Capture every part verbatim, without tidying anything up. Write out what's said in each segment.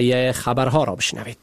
خبرها را بشنوید.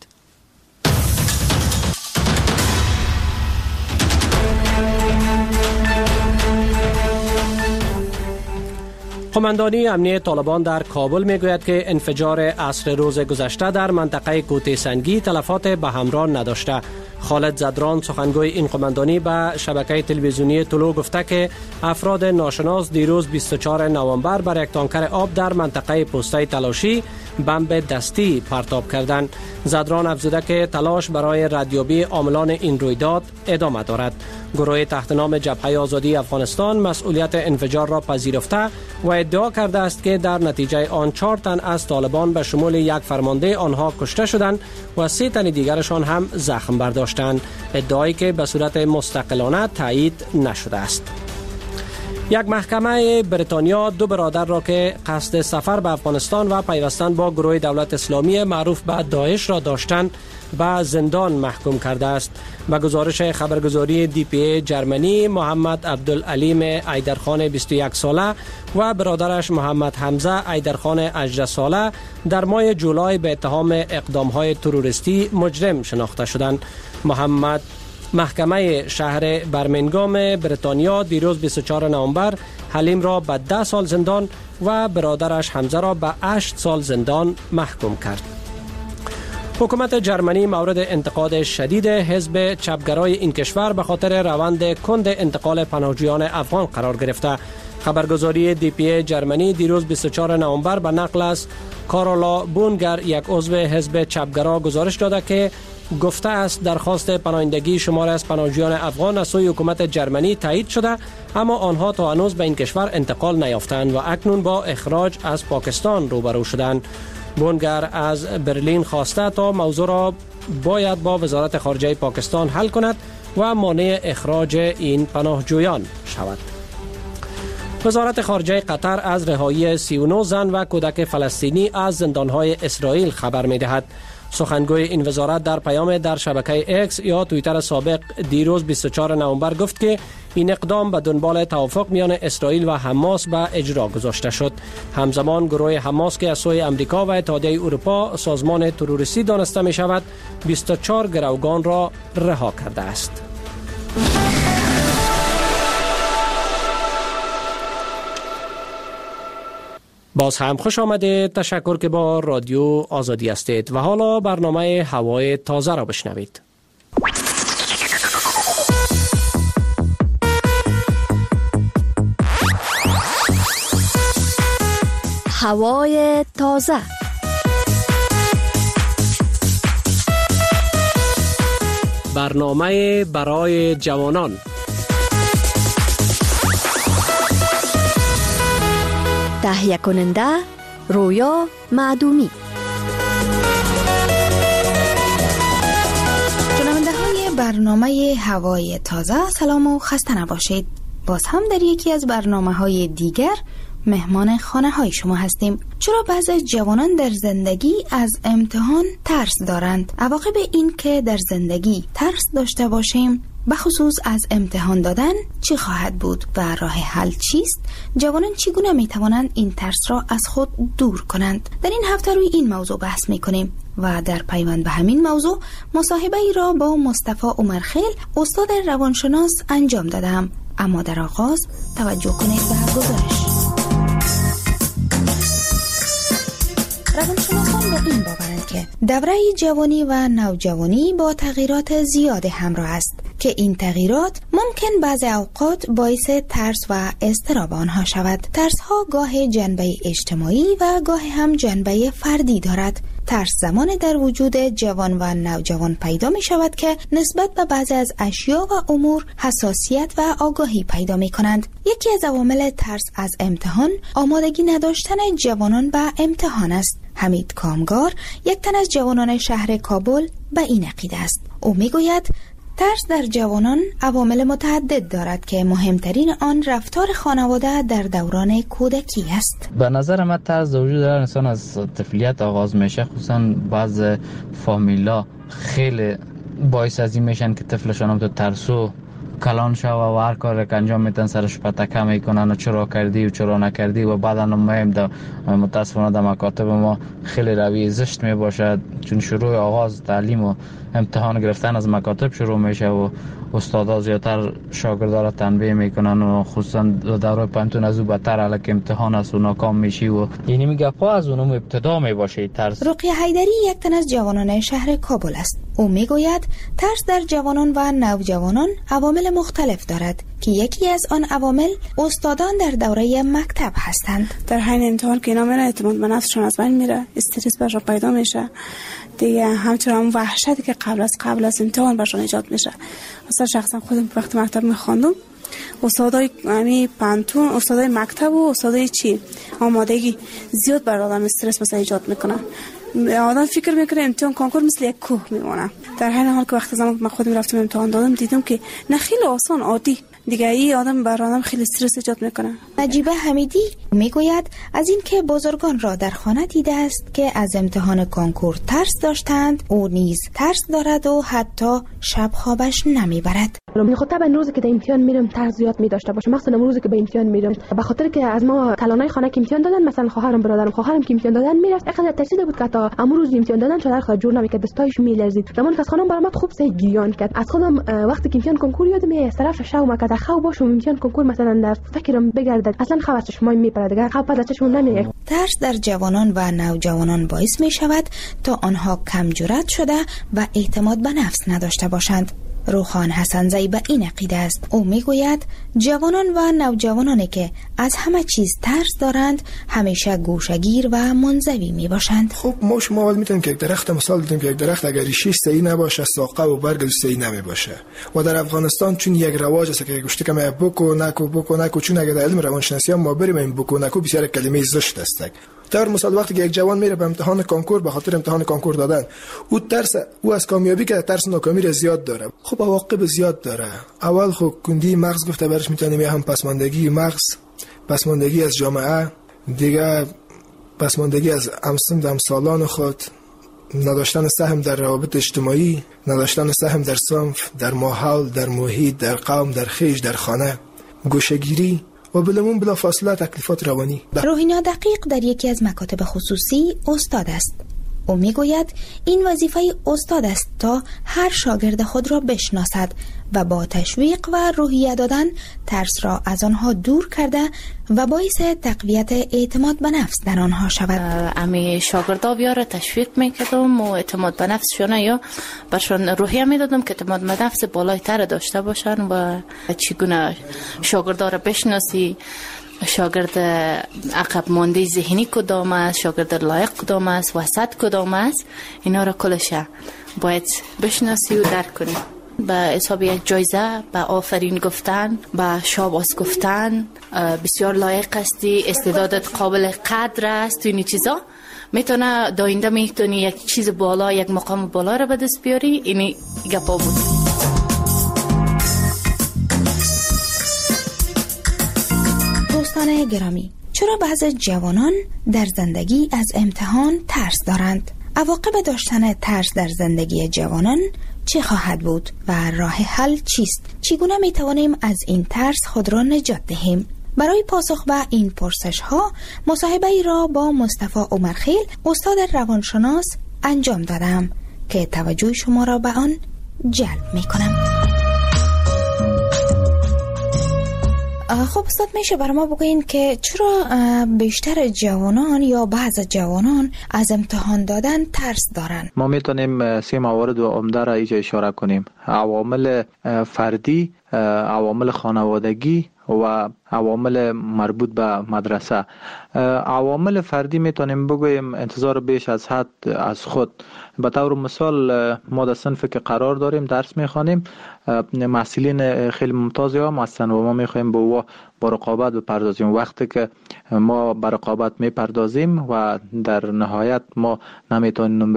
قماندانی امنیت طالبان در کابل میگوید که انفجار عصر روز گذشته در منطقه کوته سنگی تلفات به همراه نداشته. خالد زدران سخنگوی این قماندانی به شبکه تلویزیونی طلوع گفته که افراد ناشناس دیروز بیست و چهارم نوامبر بر یک تانکر آب در منطقه پسته تلاشی بمب دستی پرتاب کردند. زدران افزوده که تلاش برای ردیابی عاملان این رویداد ادامه دارد. گروه تحت نام جبهه آزادی افغانستان مسئولیت انفجار را پذیرفته و ادعا کرده است که در نتیجه آن چهار تن از طالبان به شمول یک فرمانده آنها کشته شدند و سه تن دیگرشان هم زخم برداشتند. ادعایی که به صورت مستقلانه تایید نشده است. یک محکمه بریتانیا دو برادر را که قصد سفر به افغانستان و پیوستن با گروه دولت اسلامی معروف به داعش را داشتند به زندان محکوم کرده است. به گزارش خبرگزاری دی پی ای جرمنی، محمد عبدالعلیم ایدرخان بیست و یک ساله و برادرش محمد حمزه ایدرخان هجده ساله در ماه جولای به اتهام اقدام‌های تروریستی مجرم شناخته شدند. محمد محکمه شهر برمنگام بریتانیا دیروز بیست و چهارم نوامبر حلیم را به ده سال زندان و برادرش حمزه را به هشت سال زندان محکوم کرد. حکومت جرمنی مورد انتقاد شدید حزب چپگرای این کشور به خاطر روند کند انتقال پناهجویان افغان قرار گرفته. خبرگزاری دی پی ای جرمنی دیروز بیست و چهارم نوامبر به نقل از کارولا بونگر، یک عضو حزب چپگرا، گزارش داده که گفته است درخواست پناهندگی شمار از پناهجویان افغان از سوی حکومت جرمنی تایید شده، اما آنها تا هنوز به این کشور انتقال نیافتند و اکنون با اخراج از پاکستان روبرو شدند. بونگر از برلین خواسته تا موضوع را باید با وزارت خارجه پاکستان حل کند و مانع اخراج این پناهجویان شود. وزارت خارجه قطر از رهایی سی و نه زن و کودک فلسطینی از زندانهای اسرائیل خبر می دهد. سخنگوی این وزارت در پیام در شبکه اکس یا توییتر سابق دیروز بیست و چهارم نوامبر گفت که این اقدام به دنبال توافق میان اسرائیل و حماس به اجرا گذاشته شد. همزمان گروه حماس که از سوی امریکا و اتحادیه اروپا سازمان تروریستی دانسته می شود بیست و چهار گروگان را رها کرده است. باز هم خوش آمده. تشکر که با رادیو آزادی هستید و حالا برنامه هوای تازه را بشنوید. هوای تازه. برنامه برای جوانان. تهیه کننده رویا معدومی. شنونده های برنامه هوای تازه، سلام و خسته نباشید. باز هم در یکی از برنامه های دیگر مهمان خانه های شما هستیم. چرا بعضی از جوانان در زندگی از امتحان ترس دارند؟ عواقب این که در زندگی ترس داشته باشیم بخصوص از امتحان دادن چی خواهد بود و راه حل چیست؟ جوانان چگونه می توانند این ترس را از خود دور کنند؟ در این هفته روی این موضوع بحث می کنیم و در پیوند به همین موضوع مصاحبه ای را با مصطفی عمرخیل، استاد روانشناس انجام دادم. اما در آغاز توجه کنید به گزارش. روانشناسان به این باورند که دوره جوانی و نوجوانی با تغییرات زیاد همراه است که این تغییرات ممکن بعضی اوقات باعث ترس و اضطراب آنها شود. ترس ها گاه جنبه اجتماعی و گاه هم جنبه فردی دارد. ترس زمان در وجود جوان و نوجوان پیدا می شود که نسبت به بعضی از اشیا و امور حساسیت و آگاهی پیدا می کنند. یکی از عوامل ترس از امتحان آمادگی نداشتن جوانان به امتحان است. حمید کامگار، یک تن از جوانان شهر کابل، به این عقیده است. او می گوید ترس در جوانان عوامل متعدد دارد که مهمترین آن رفتار خانواده در دوران کودکی است. به نظر من ترس در وجود هر انسان از طفولیت آغاز میشه. خصوصا بعض فامیلا خیلی باعث از این میشن که طفلشان هم تو ترسو کلان شو و هر کاری که انجام میدن سرش پتکه میکنن و چرا کردی و چرا نکردی و بعدا مهم ده متاسفانه در مکاتب ما خیلی روی زشت می باشد، چون شروع آغاز تعلیم و امتحان گرفتن از مکاتب شروع میشه و استادا زیادتر شاگردا را تنبیه میکنن و خصوصا دوره پانتون از او بدتر الک امتحان است و ناکام میشی و یعنی میگه پا از اونم ابتدا میباشه ترس. رقیه حیدری یک تن از جوانان شهر کابل است. او میگوید ترس در جوانان و نوجوانان عوامل مختلف دارد که یکی از آن عوامل استادان در دوره مکتب هستند. در حین امتحان که اینا میره اعتماد به نفسشون از بین میره، استرس برشون پیدا میشه دیگه، همچنان هم وحشتی که قبل از قبل از امتحان برشون ایجاد میشه. مثلا شخصا خودم وقتی مکتب میخواندم استادای یعنی پانتون، استادای مکتب و استادای چی آمادگی زیاد بر آدم استرس مثلا ایجاد میکنه. آدم فکر میکنه امتحان کنکور مثل یک کوه میمونه، در حین حال که وقتی زمان من خودم رفتم امتحان دادم دیدم که نه خیلی آسان عادی دیگه، ای آدم بر آدم خیلی استرس ایجاد میکنه. نجیبه حمیدی میگوید از این که بزرگان را در خانه دیده است که از امتحان کنکور ترس داشتند، او نیز ترس دارد و حتی شب خوابش نمیبرد. من خود طبعا روزی که در امتحان میرم ترس زیاد می داشته باشم، مخصوصا روزی که به امتحان میرم، به خاطر که از ما کلانای خانه که امتحان دادن، مثلا خواهرم برادرم خواهرم که امتحان دادن میرفت، اخلا ترسیده بود که تا امروز روز امتحان دادن شده خود جور نمیکرد، دستایش میلرزید. زمان که از خانم برآمد خوب سه گریان کرد. از خودم وقتی که امتحان کنکور یادم میاد طرف شو ما که خواب باشم امتحان کنکور مثلا در فکرم بگردد، اصلا خواب از چشمای میپره دیگه، خواب از چشم نمیاد. ترس در جوانان و نوجوانان باعث می شود تا آنها کم جرأت شده و اعتماد به نفس نداشته باشند. روخان حسنزی به این عقیده است. او میگوید جوانان و نوجوانانی که از همه چیز ترس دارند همیشه گوشه‌گیر و منزوی می باشند. خب ما شما اول میتونیم که یک درخت مثال بدیم که یک درخت اگر ریشش صحیح نباشه ساقه و برگ صحیح نمی باشه. و در افغانستان چون یک رواج است که گوشت که ما بکو نکو بکو نکو، چون اگر در علم روانشناسی ما بریم این بکو نکو بسیار کلمه زشت است. در مثال وقتی که یک جوان میره به امتحان کنکور به خاطر امتحان کنکور دادن، او ترس او از کامیابی که ترس ناکامی را زیاد داره. خب عواقب زیاد داره. اول خب کندی مغز گفته برش میتونیم هم پسماندگی مغز، پسماندگی از جامعه، دیگه پسماندگی از همسن همسالان خود، نداشتن سهم در روابط اجتماعی، نداشتن سهم در صنف، در ماحول، در محیط، در قوم، در خیش، در خانه، گوشه‌گیری و بلمون بلا فاصله تکلیفات روانی. روحینا دقیق در یکی از مکاتب خصوصی استاد است. او میگوید این وظیفه استاد است تا هر شاگرد خود را بشناسد و با تشویق و روحیه دادن ترس را از آنها دور کرده و باعث تقویت اعتماد به نفس در آنها شود. امی شاگردا بیاره تشویق میکردم و اعتماد به نفسشون یا برشون روحیه میدادم که اعتماد به نفس بالاتر داشته باشن و چگونه شاگردا را بشناسی، شاگرد عقب مانده ذهنی کدام است، شاگرد لایق کدام است، وسط کدام است، اینا را کلش باید بشناسی و درک کنی. به حساب یک جایزه، به آفرین گفتن، به شاباس گفتن، بسیار لایق هستی، استعدادت قابل قدر است، اینی چیزا میتونه داینده میتونی یک چیز بالا، یک مقام بالا را به دست بیاری. اینی گپا بود. دوستان گرامی، چرا بعضی جوانان در زندگی از امتحان ترس دارند؟ عواقب داشتن ترس در زندگی جوانان چه خواهد بود و راه حل چیست؟ چگونه می توانیم از این ترس خود را نجات دهیم؟ برای پاسخ به این پرسش ها مصاحبه ای را با مصطفی عمرخیل استاد روانشناس انجام دادم که توجه شما را به آن جلب می کنم. خب استاد میشه برای ما بگوین که چرا بیشتر جوانان یا بعض جوانان از امتحان دادن ترس دارن؟ ما میتونیم سه موارد و عمده را اینجا اشاره کنیم: عوامل فردی، عوامل خانوادگی و عوامل مربوط به مدرسه. عوامل فردی میتونیم بگویم انتظار بیش از حد از خود. به طور مثال ما در صنفی که قرار داریم درس میخوانیم، محصلین خیلی ممتازی هم هستن و ما میخوایم به او با رقابت بپردازیم. وقتی که ما به رقابت میپردازیم و در نهایت ما نمیتونیم نمره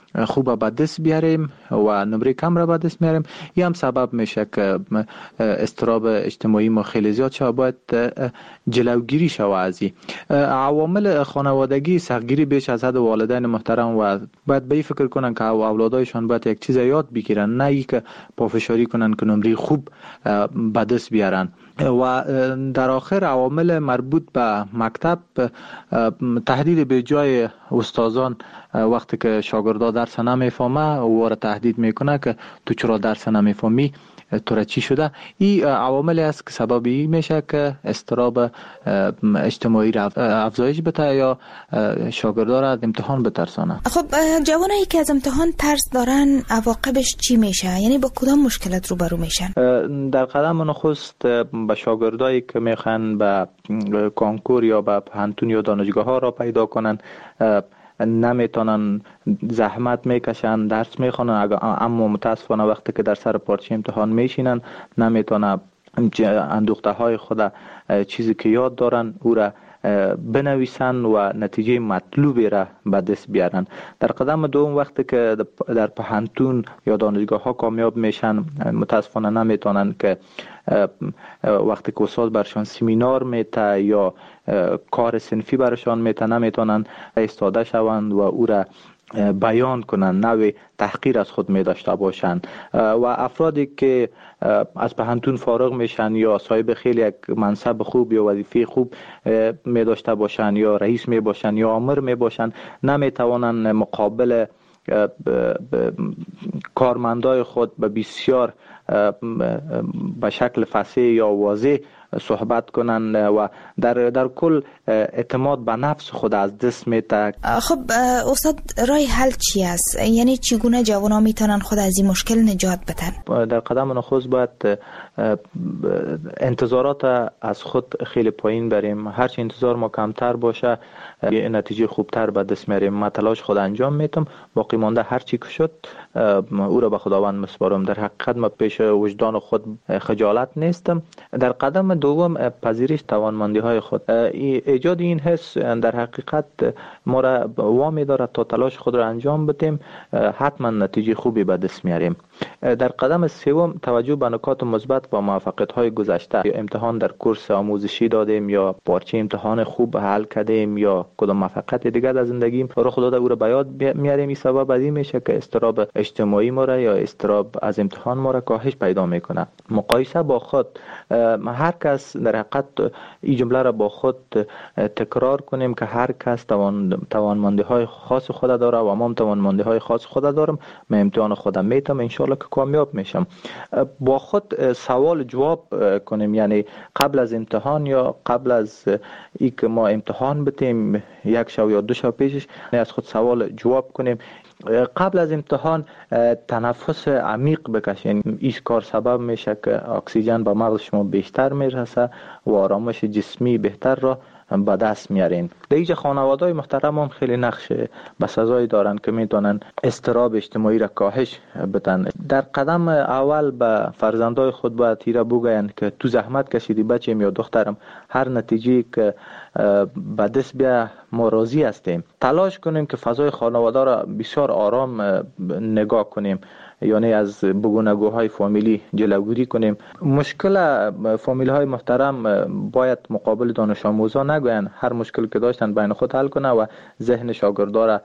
خوب به دست بیاریم و نمره کم را به دست میاریم. این هم سبب میشه که اضطراب اجتماعی ما خیلی زیاد شود. باید جلوگیری شود از این عوامل خانوادگی. سختگیری بیش از حد والدین محترم و باید به این فکر کنن که اولادایشان باید یک چیز یاد بگیرن، نه ای که پافشاری کنن که نمره خوب به دست بیارن. و در آخر عوامل مربوط به مکتب، تهدید به جای استادان وقتی که شاگردا درس نمیفهمه و تهدید میکنه که تو چرا درس نمیفهمی، تو را چی شده. این عواملی است که سببی میشه که اضطراب اجتماعی را افزایش بده یا شاگردا را از امتحان بترسانه. خب جوانایی که از امتحان ترس دارن عواقبش چی میشه؟ یعنی با کدام مشکلات روبرو میشن؟ در قدم نخست به شاگردایی که میخوان به کنکور یا به پانتون یا دانشگاه ها را پیدا کنن، نمیتونن، زحمت میکشن، درس میخونن، اما متاسفانه وقتی که در سر پارچه امتحان میشینن نمیتونن اندوخته های خود چیزی که یاد دارن او را بنویسن و نتیجه مطلوبی را به دست بیارن. در قدم دوم وقتی که در پانتون یا دانشگاه ها کامیاب میشن، متاسفانه نمیتونن که وقتی که استاد برشان سمینار میته یا کار صنفی برشان میته نمیتونن ایستاده شوند و او را بیان کنن، نوع تحقیر از خود می داشته باشند. و افرادی که از پانتون فارغ میشن یا صاحب خیلی یک منصب خوب یا وظیفه خوب می داشته باشند یا رئیس می باشند یا آمر می باشند، نمی توانند مقابل کارمندای خود به بسیار به شکل فصیح یا واضح صحبت کنن و در در کل اعتماد به نفس خود از دست میده. خب استاد، راه حل چی است؟ یعنی چگونه جوانان میتونن خود از این مشکل نجات بدن؟ در قدم نخست باید انتظارات از خود خیلی پایین بریم. هرچی انتظار ما کمتر باشه یه نتیجه خوبتر به دست میاریم. من تلاش خود انجام میتم، باقی مانده هر چی که شد او را به خداوند مسپارم. در حقیقت ما پیش وجدان خود خجالت نیستم. در قدم دوم پذیرش توانمندی های خود. ایجاد این حس در حقیقت ما را وامی دارد تا تلاش خود را انجام بدیم، حتما نتیجه خوبی به دست میاریم. در قدم سوم توجه به نکات مثبت و موفقیت های گذشته. امتحان در کورس آموزشی دادیم یا پارچه امتحان خوب حل کردیم یا کدام موفقیت دیگر در زندگیم رو خدا او را به یاد میاریم. این سبب از این میشه که اضطراب اجتماعی ما را یا اضطراب از امتحان ما را کاهش پیدا میکنه. مقایسه با خود، هر کس در حقیقت این جمله را با خود تکرار کنیم که هر کس توان توانمندی های خاص خود داره و ما توانمندی های خاص خود دارم. من امتحان خودم میتم، ان شاء الله که کامیاب میشم. با خود سوال جواب کنیم، یعنی قبل از امتحان یا قبل از ای که ما امتحان بتیم یک شو یا دو شو پیشش از خود سوال جواب کنیم. قبل از امتحان تنفس عمیق بکشین. این کار سبب میشه که اکسیژن به مغز شما بیشتر میرسه و آرامش جسمی بهتر را به دست میارین. دیگه خانواده‌های محترم هم خیلی نقش بسزایی دارن که میتونن اضطراب اجتماعی را کاهش بدن. در قدم اول به فرزندای خود باید تیره بگوین که تو زحمت کشیدی بچه‌م یا دخترم، هر نتیجه که به دست بیا ما راضی هستیم. تلاش کنیم که فضای خانواده را بسیار آرام نگاه کنیم، یعنی از بگونگوهای فامیلی جلوگیری کنیم. مشکل فامیلی های محترم باید مقابل دانش آموزان نگوین، هر مشکل که داشتن بین خود حل کنه و ذهن شاگردا را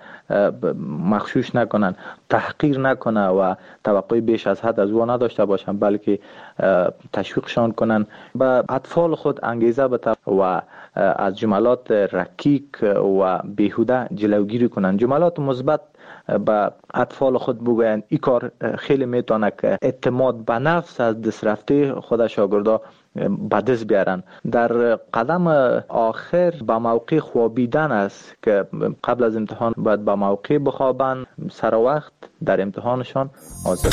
مغشوش نکنن، تحقیر نکنه و توقع بیش از حد از او نداشته باشن، بلکه تشویقشان کنن. به اطفال خود انگیزه بده و از جملات رکیک و بیهوده جلوگیری کنن. جملات مثبت به اطفال خود بگوین. این کار خیلی میتونه که اعتماد به نفس از دست رفته خود شاگردا به دست بیارن. در قدم آخر به موقع خوابیدن است که قبل از امتحان باید به موقع بخوابن، سر وقت در امتحانشان حاضر.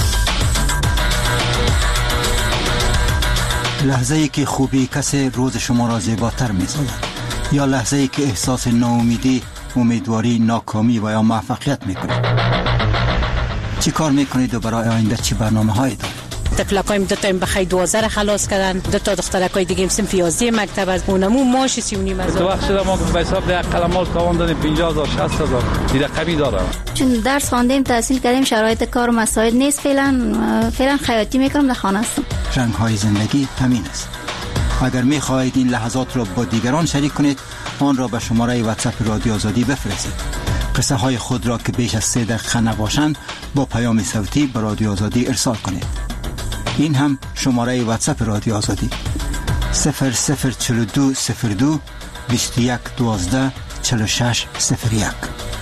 لحظه ای که خوبی کسی روز شما را زیباتر می‌سازد یا لحظه ای که احساس ناامیدی، امیدواری، ناکامی و یا موفقیت میکنید؟ چی کار میکنید و برای آینده چی برنامه هایی دارید؟ تفلکایم دو تا بخای دوازده خلاص کردن، دو تا دخترکای دیگه صنف یازده مکتب از اونمو ماش سی و نیم هزار. تو وقت شده ما به حساب ده قلمال تاوان دادیم پنجاه هزار شصت هزار دیگه کمی داره. چون درس خواندیم تحصیل کردیم شرایط کار مساعد نیست، فعلا فعلا خیاطی میکنم در خانه هستم. رنگ های زندگی همین است. اگر می خواهید این لحظات را با دیگران شریک کنید، آن را به شماره واتساپ رادیو آزادی بفرستید. قصه های خود را که بیش از سه دقیقه نباشند با پیام صوتی به رادیو آزادی ارسال کنید. این هم شماره واتساپ رادیو آزادی صفر صفر چهل و دو صفر دو بیست و یک دوازده چهل و شش صفر یک.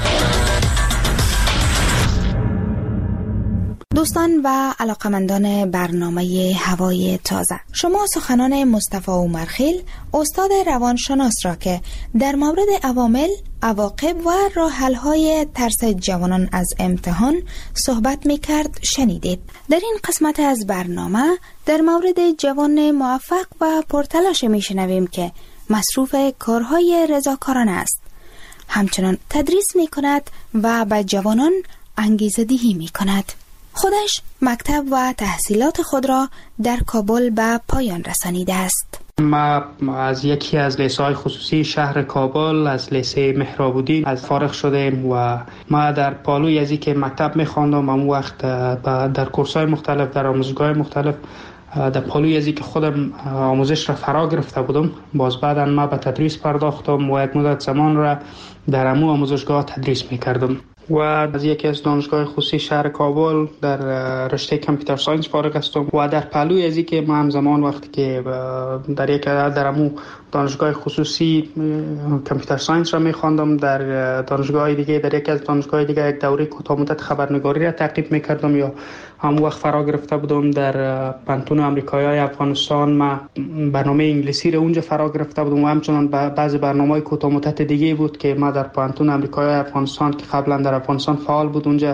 دوستان و علاقمندان برنامه هوای تازه، شما سخنان مصطفی عمرخیل استاد روانشناس را که در مورد عوامل، عواقب و راه حل‌های ترس جوانان از امتحان صحبت می‌کرد شنیدید. در این قسمت از برنامه در مورد جوان موفق و پرتلاش می‌شنویم که مصروف کارهای رضاکارانه است. همچنان تدریس می‌کند و به جوانان انگیزه دهی می‌کند. خودش مکتب و تحصیلات خود را در کابل به پایان رسانیده است. ما از یکی از لیسه‌های خصوصی شهر کابل از لیسه مهراب‌الدین از فارغ شدیم و ما در پالوی از که مکتب می‌خواندم اون وقت در کورس‌های مختلف در آموزشگاه مختلف در پالوی از که خودم آموزش را فرا گرفته بودم. باز بعدا ما به تدریس پرداختم و یک مدت زمان را در امو آموزشگاه تدریس می‌کردم و از یکی از دانشگاه خصوصی شهر کابل در رشته کامپیوتر ساینس فارغ هستم و در پهلوی از که ما هم زمان وقتی که در یک در امو دانشگاه خصوصی کامپیوتر ساینس را می‌خواندم، در دانشگاه دیگه در یک از دانشگاه دیگه یک دوره کوتاه مدت خبرنگاری را تعقیب می‌کردم یا هم وقت فرا گرفته بودم. در پانتون آمریکایی افغانستان ما برنامه انگلیسی را اونجا فرا گرفته بودم و همچنان بعضی برنامه‌های کوتاه مدت دیگه بود که ما در پانتون آمریکایی افغانستان که قبلا در افغانستان فعال بود اونجا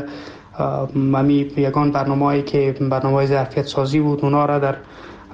ممی یگان برنامه‌ای که برنامه ظرفیت سازی بود اونا را در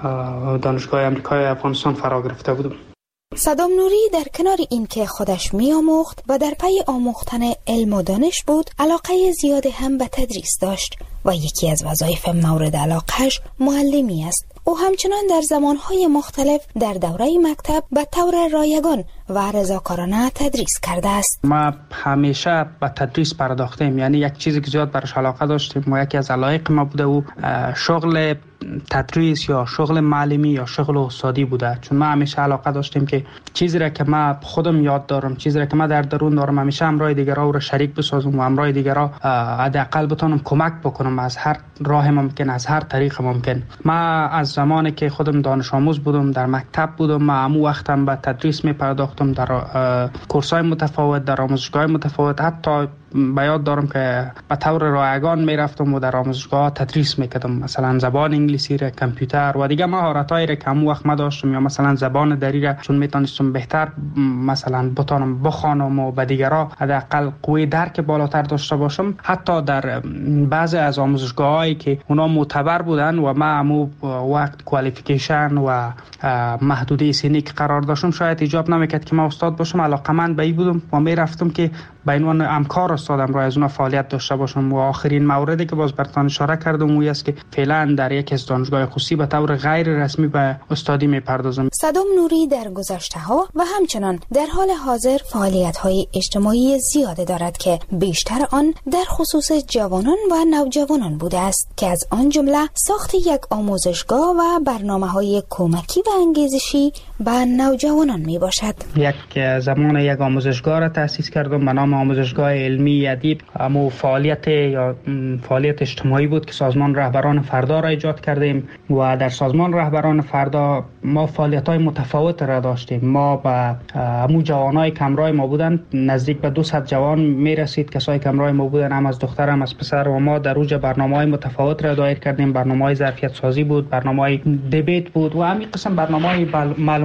دانشگاه آمریکایی افغانستان فرا گرفته بودم. صدام نوری در کنار این که خودش می آموخت و در پی آموختن علم و دانش بود، علاقه زیاد هم به تدریس داشت و یکی از وظایف مورد علاقهش معلمی است. او همچنان در زمانهای مختلف در دوره مکتب به طور رایگان و رضاکارانه تدریس کرده است. ما همیشه به تدریس پرداختیم، یعنی یک چیزی که زیاد برش علاقه داشتیم و یکی از علایق ما بوده و شغل تدریس یا شغل معلمی یا شغل استادی بوده. چون ما همیشه علاقه داشتیم که چیزی را که ما خودم یاد دارم، چیزی را که ما در درون دارم، همیشه همراه دیگران رو شریک بسازم و همراه دیگران حداقل بتونم کمک بکنم از هر راه ممکن، از هر طریق ممکن. ما از زمانی که خودم دانش آموز بودم در مکتب بودم، ما همون وقتم به تدریس می پرداختم در کورس‌های متفاوت، در آموزشگاه متفاوت. حتی به یاد دارم که به طور رایگان می رفتم و در آموزشگاه تدریس می کردم، مثلا زبان انگلیسی را، کامپیوتر و دیگه مهارت‌هایی را که همون وقت ما داشتم، یا مثلا زبان دری را چون می تونستم بهتر مثلا بتونم بخوانم و به دیگران حداقل قوی درک بالاتر داشته باشم. حتی در بعضی از آموزشگاه‌هایی که اونا معتبر بودن و ما همون وقت کوالیفیکیشن و محدوده سنی که قرار داشتم شاید ایجاب نمیکرد که ما استاد باشم، علاقه‌مند به این بودم و می رفتم که به عنوان همکار استادم را از اون فعالیت داشته باشم. و آخرین موردی که باز براتون اشاره کردم اون است که فعلا در یک از دانشگاه خصوصی به طور غیر رسمی به استادی میپردازم. صدام نوری در گذشته‌ها و همچنان در حال حاضر فعالیت‌های اجتماعی زیاده دارد که بیشتر آن در خصوص جوانان و نوجوانان بوده است که از آن جمله ساخت یک آموزشگاه و برنامه‌های کمکی و انگیزشی به نوجوانان میباشد. یک زمان یک آموزشگاه را تأسیس کردم به نام آموزشگاه علمی ادیب. اما فعالیت یا فعالیت اجتماعی بود که سازمان رهبران فردا را ایجاد کردیم و در سازمان رهبران فردا ما فعالیت‌های متفاوت را داشتیم. ما با همون جوانای کمرای ما بودن، نزدیک به دویست جوان میرسید کسایی کمرای ما بودن، هم از دختر هم از پسر، و ما در اوج برنامه‌های متفاوت را دایر کردیم. برنامه‌های ظرفیت سازی بود، برنامه‌های دیبیت بود و همین قسم برنامه‌های معلومات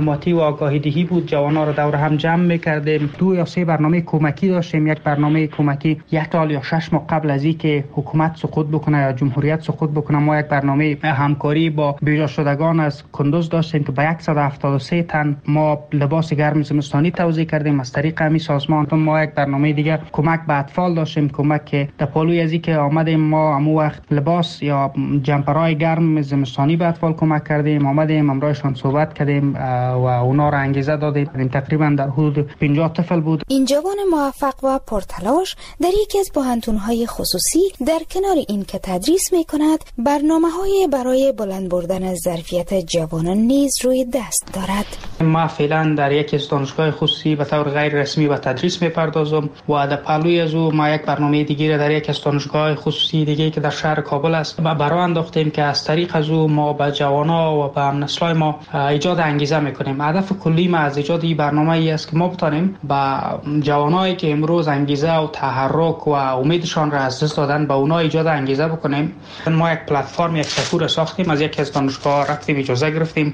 معلوماتی و آگاهی دهی بود. جوان‌ها رو دور هم جمع می‌کردیم. دو یا سه برنامه کمکی داشتیم. یک برنامه کمکی یک سال یا شش ماه قبل از اینکه حکومت سقوط بکنه یا جمهوریت سقوط بکنه، ما یک برنامه همکاری با بیجا شدگان از کندوز داشتیم که به صد و هفتاد و سه تن ما لباس گرم زمستانی توزیع کردیم. از طریق همین سازمان ما یک برنامه دیگه کمک به اطفال داشتیم، کمک که در پالوی از اینکه آمدیم ما همون وقت لباس یا جمپرهای گرم زمستانی به اطفال کمک کردیم. آمدیم امرایشان صحبت کردیم و اونا را انگیزه دادیم. تقریبا در حدود پنجاه طفل بود. این جوان موفق و پرتلاش در یکی از پوهنتون‌های خصوصی در کنار این که تدریس می‌کند، برنامه‌های برای بلند بردن ظرفیت جوانان نیز روی دست دارد. ما فعلا در یکی از دانشگاه خصوصی به طور غیر رسمی به تدریس می‌پردازم و در پهلوی از او ما یک برنامه دیگه در یک از دانشگاه خصوصی دیگه که در شهر کابل است برای انداختیم که از طریق از او ما به جوانان و به هم‌نسل‌های ما ایجاد انگیزه می‌کنیم. هدف کلی ما از ایجاد این برنامه ای است که ما بتانیم با جوانایی که امروز انگیزه و تحرک و امیدشان را از دست دادن به اونا ایجاد انگیزه بکنیم. ما یک پلتفرم، یک سفور ساختیم، از یک از دانشگاه رفتیم اجازه گرفتیم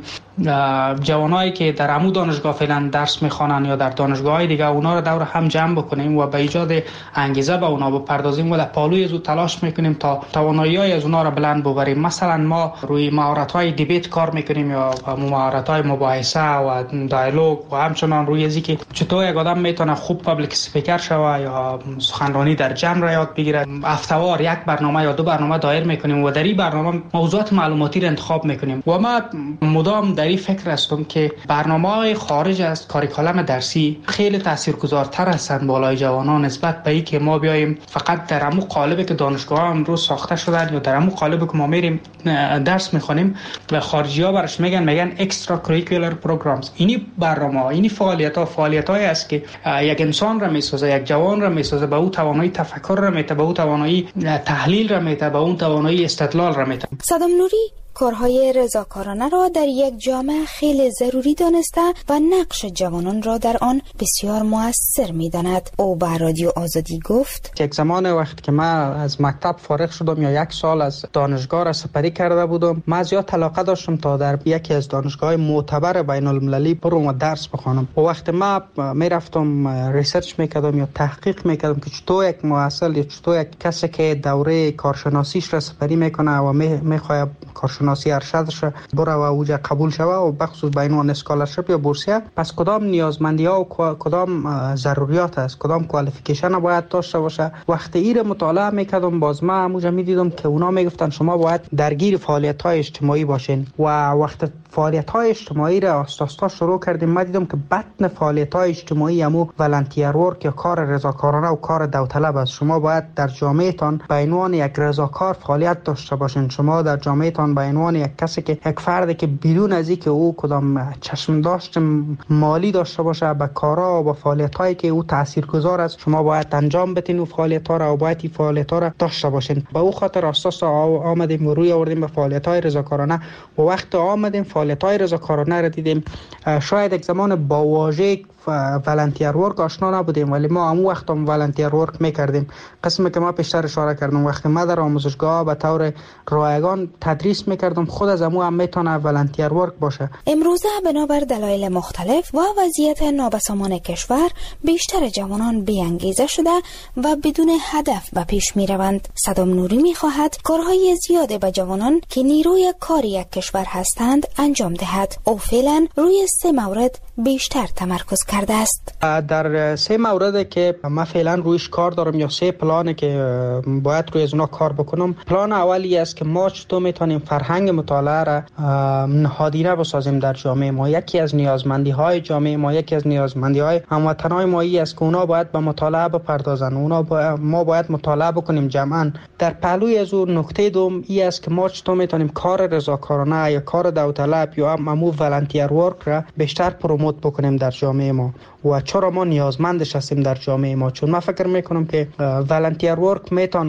جوانایی که در عمو دانشگاه فعلا درس میخوانن یا در دانشگاه‌های دیگه اونا رو دور هم جمع بکنیم و به ایجاد انگیزه به اونا بپردازیم و در پالوی از او تلاش میکنیم تا توانایی‌های از اونا رو بلند ببریم. مثلا ما روی مهارت‌های دیبیت کار میکنیم یا مهارت‌های مباحثه و دیالوگ و همچنان روی ازی که چطور یک آدم میتونه خوب پابلیک اسپیکر شوه یا سخنرانی در جمع را یاد بگیره. هفته‌وار یک برنامه یا دو برنامه دایر میکنیم و در این برنامه موضوعات معلوماتی را انتخاب میکنیم و ما مدام در این فکر هستم که برنامه‌های خارج از کاریکولم درسی خیلی تاثیرگذارتر هستند بالای جوانان نسبت به اینکه ما بیایم فقط در همون قالبی که دانشگاه امروز ساخته شدن یا در همون قالبی که ما میریم درس میخونیم و خارجی‌ها برش میگن میگن اکسترا کریکولر پروگرامز. اینی برنامه، اینی فعالیت‌ها فعالیت‌هایی است که یک انسان را میسازه، یک جوان را میسازه، به او توانایی تفکر را میده، به او توانایی تحلیل را میده، به اون توانایی استدلال را میده. صدام نوری کارهای رضاکارانه را در یک جامعه خیلی ضروری دانسته و نقش جوانان را در آن بسیار مؤثر می‌داند. او به رادیو آزادی گفت: یک زمان وقت که من از مکتب فارغ شدم یا یک سال از دانشگاه را سپری کرده بودم، من زیاد علاقه داشتم تا در یکی از دانشگاه‌های معتبر بین المللی برم و درس بخوانم. و وقتی من میرفتم ریسرچ میکردم یا تحقیق میکردم که چطور یک محصل یا چطور یک کسی که دوره کارشناسیش را سپری میکنه و میخواد کارشناسی ارشدش بره و اوجا قبول شوه و بخصوص به عنوان اسکالرشپ یا بورسیه، پس کدام نیازمندی ها و کدام ضروریات است، کدام کوالیفیکیشن باید داشته باشه. وقتی این مطالعه میکردم باز ما همونجا میدیدم که اونا میگفتن شما باید درگیر فعالیت های اجتماعی باشین و وقتی فعالیت های اجتماعی را آستاستا شروع کردیم ما دیدم که بطن فعالیت های اجتماعی همو ولنتیر ورک یا کار رضاکارانه و کار داوطلب است. شما باید در جامعهتان به عنوان یک رضاکار فعالیت داشته باشین. شما در جامعهتان به عنوان یک کسی که یک فردی که بدون از اینکه او کدام چشم داشت مالی داشته باشه به کارا و به فعالیت هایی که او تاثیرگذار است شما باید انجام بدین و فعالیت ها را و باید این فعالیت ها را داشته باشین. به او خاطر اساس آمدیم و روی آوردیم به فعالیت های رضاکارانه و وقت آمدیم فعالیت های رضاکارانه را دیدیم. شاید یک زمان با واژه ولنتیر ورک آشنا نبودیم ولی ما همون وقت هم ولنتیر ورک میکردیم. قسمی که ما پیشتر اشاره کردم وقتی ما در آموزشگاه به طور رایگان تدریس میکردم خود از همون هم میتونه ولنتیر ورک باشه. امروزه بنابر دلایل مختلف و وضعیت نابسامان کشور بیشتر جوانان بی‌انگیزه شده و بدون هدف به پیش میروند. صدام نوری میخواهد کارهای زیاده به جوانان که نیروی کار یک کشور هستند انجام دهد. او فعلا روی سه مورد بیشتر تمرکز کرده است. در سه مورد که من فعلا رویش کار دارم یا سه پلانه که باید روی از اونا کار بکنم. پلان اولی است که ما چطور میتونیم فرهنگ مطالعه را نهادینه بسازیم در جامعه ما. یکی از نیازمندی های جامعه ما، یکی از نیازمندی های هموطنان ما ای است که اونا باید به مطالعه بپردازن. اونا با... ما باید مطالعه بکنیم جمعا. در پهلوی از اون نکته دوم ای است که ما چطور میتونیم کار رضاکارانه یا کار داوطلب یا همو ولنتیر ورک را بیشتر پروموت بکنیم در جامعه ما و چرا ما نیازمندش هستیم در جامعه ما. چون من فکر میکنم که ولنتیر ورک میتونه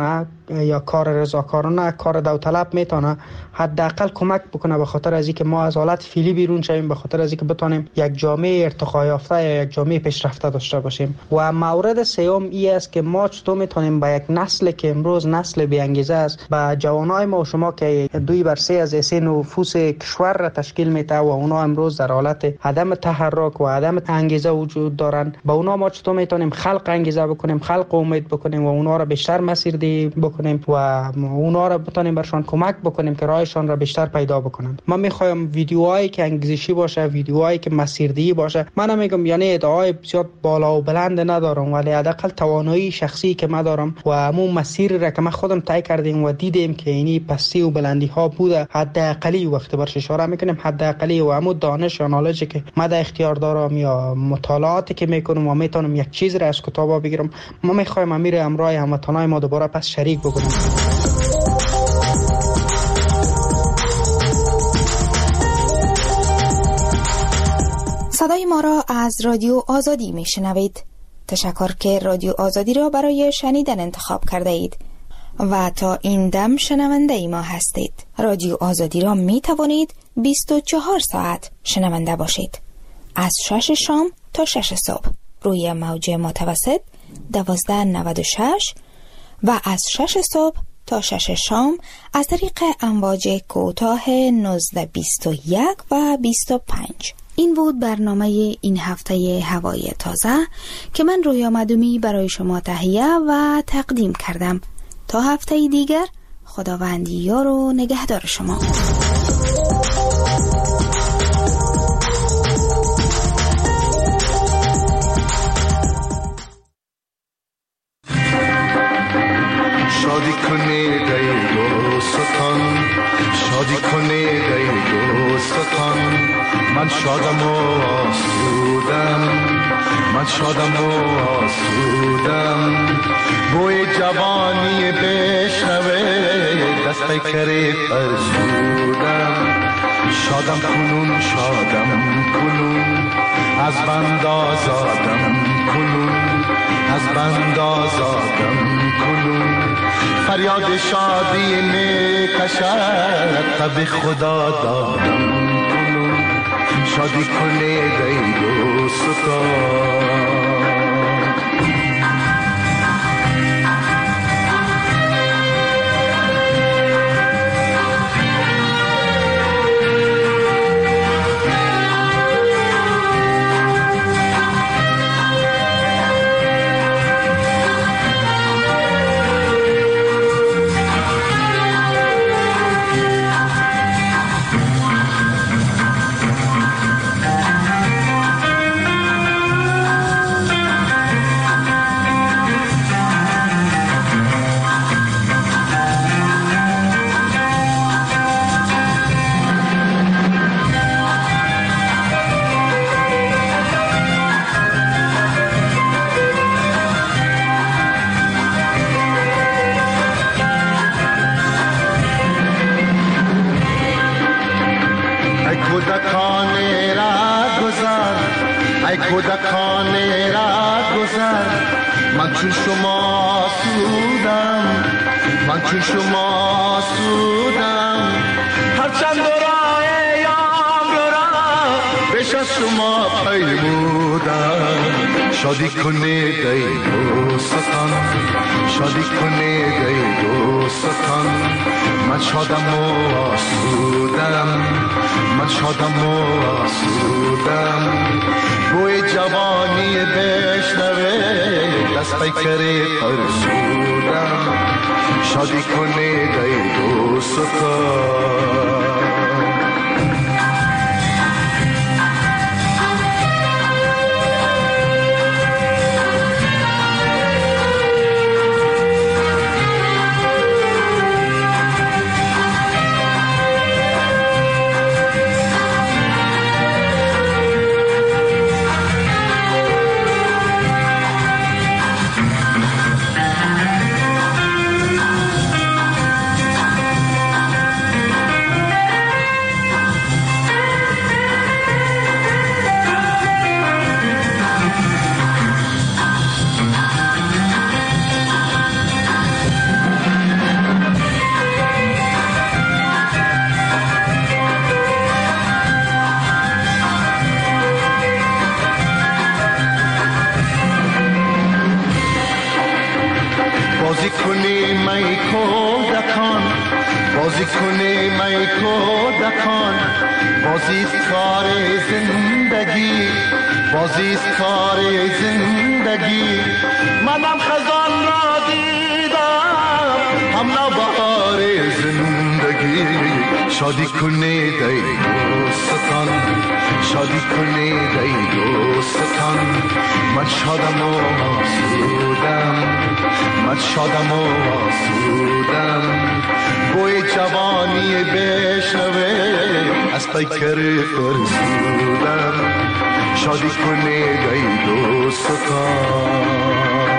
یا کار رضاکارانه، کار داوطلب میتونه حداقل کمک بکنه به خاطر از اینکه ما از حالت فعلی بیرون شویم، به خاطر از اینکه بتونیم یک جامعه ارتقا یافته یا یک جامعه پیشرفته داشته باشیم. و مورد سوم این است که ما چطور میتونیم با یک نسل که امروز نسل بی انگیزه است، با جوانای ما و شما که دوی بر سه از سه نفوس کشور را تشکیل میده و اونا امروز در حالت عدم تحرک و عدم انگیزه وجود دارن، با اونا ما چطور میتونیم خلق انگیزه بکنیم، خلق امید بکنیم و اونا را بیشتر مسیردهی بکنیم و اونا را بتونیم برشان کمک بکنیم که راهشان را بیشتر پیدا بکنن. ما میخوایم ویدیوهایی که انگیزشی باشه، ویدیوهایی که مسیردهی باشه. من نمیگم یعنی ادعای بسیار بالا و بلند ندارم، ولی حداقل توانایی شخصی که من دارم و همون مسیر را که من خودم طی کردیم و دیدیم که اینی پستی و بلندی ها بوده، حداقلی وقت برش اشاره میکنیم، حداقلی و همون دانش یا نالجی که من در اختیار دارم یا مطالعاتی که میکنم و میتونم یک چیز را از کتابا بگیرم، ما میخوایم امیر امرای هموطنای ما دوباره پس شریک بکنیم. صدای ما را از رادیو آزادی میشنوید. تشکر که رادیو آزادی را برای شنیدن انتخاب کرده اید و تا این دم شنونده ای ما هستید. رادیو آزادی را می توانید بیست و چهار ساعت شنونده باشید، از شش شام تا شش صبح روی موج متوسط دوازده نود و شش و از شش صبح تا شش شام از طریق امواج کوتاه نوزده بیست و یک و بیست و پنج. این بود برنامه این هفته هوای تازه که من رویا مدومی برای شما تهیه و تقدیم کردم. تا هفته دیگر، خداوند یار و نگهدار شما. شادی کنید ای دوستان، شادی کنید ای دوستان، من شادم و آسودم، من شادم و آسودم. بوی جوانی بشنوه دست پیکری فرسودم. شادم کنون شادم کنون از بند آزادم کنون، از بند آزادم کنون. فریاد شادی می کشد تب خدا دادم کنون. شادی کنید ای دوستان. کودکان را گذر، من چون شما سودم، من چون شما سودم. هرچند راه یام را بیش از شما پیمودم. شادی کنید ای دوستان، شادی کنید ای دوستان. من شادم و آسودم، من شادم و آسودم. بوی جوانی بشنوه دست پیکری فرسودم. شادی کنید ای دوستان. بازی کنه می کودکان، بازی کار زندگی، بازی کار زندگی. منم خزان را دیدم، هم نوبهار زندگی. شادی کنه دی دوستان، شادی کنه دی دوستان. من شادم و آسودم، من شادم و آسودم. بوی جوانی بشنوه از پیکر فرسودم. شادی کنه دی دوستان.